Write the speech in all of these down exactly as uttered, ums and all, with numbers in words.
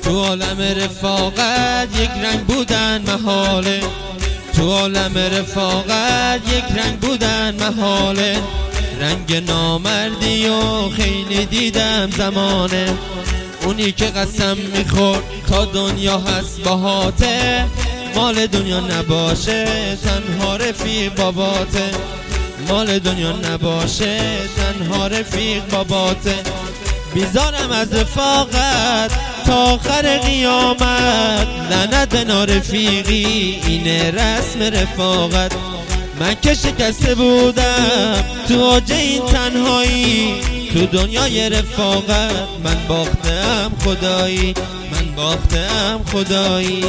تو عالم رفاقت یک رنگ بودن محاله، تو عالم رفاقت یک رنگ بودن محاله. رنگ نامردی و خیلی دیدم زمانه، اونی که قسم میخورد تا دنیا هست باهاته، مال دنیا نباشه تنها رفیق باباته، مال دنیا نباشه تنها رفیق باباته. بیزارم از رفاقت تا آخر قیامت، لعنت به نارفیقی اینه رسم رفاقت. من که شکسته بودم تو اوج این تنهایی، تو دنیای رفاقت من باختم خدایی، من باختم خدایی.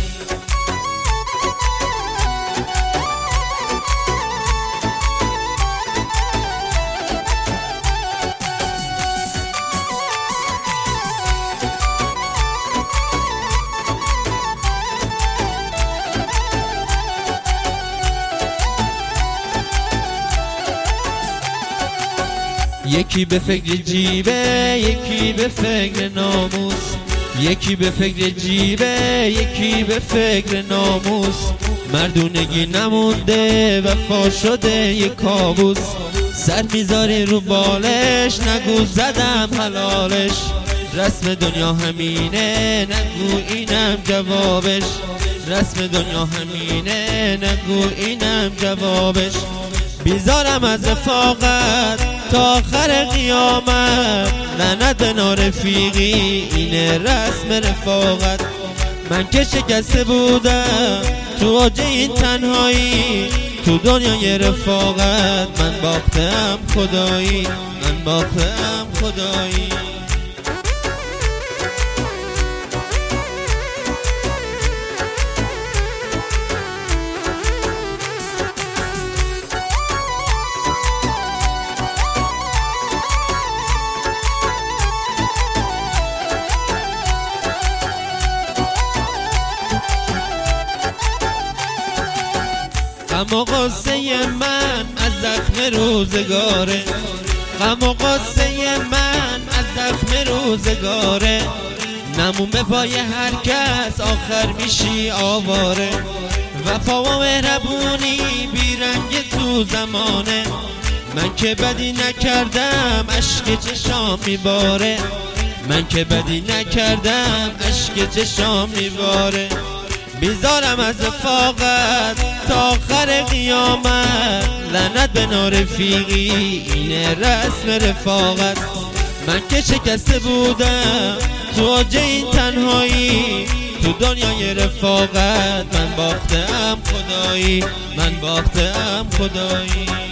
یکی به فکر جیبه یکی به فکر ناموس، یکی به فکر جیبه یکی به فکر ناموس. مردونگی نمونده وفا شده یک کابوس، سر میذاری رو بالش نگو زدم حلالش. رسم دنیا همینه نگو اینم جوابش، رسم دنیا همینه نگو اینم جوابش. بیزارم از رفاقت تا آخر قیامت، لعنت به نارفیقی اینه رسم رفاقت. من که شکسته بودم تو اوج این تنهایی، تو دنیای رفاقت من باختم خدایی، من باختم خدایی. غم و غصه من از زخم روزگاره، غم و غصه من از زخم روزگاره. نمون به پای هر کس آخر میشی آواره، وفا و مهربونی بیرنگ تو زمانه. من که بدی نکردم اشک چشام میباره، من که بدی نکردم اشک چشام میباره. بیزارم از رفاقت تا آخر قیامت، لعنت به نارفیقی اینه رسم رفاقت. من که شکسته بودم تو اوج این تنهایی، تو دنیای رفاقت من باختم خدایی، من باختم خدایی.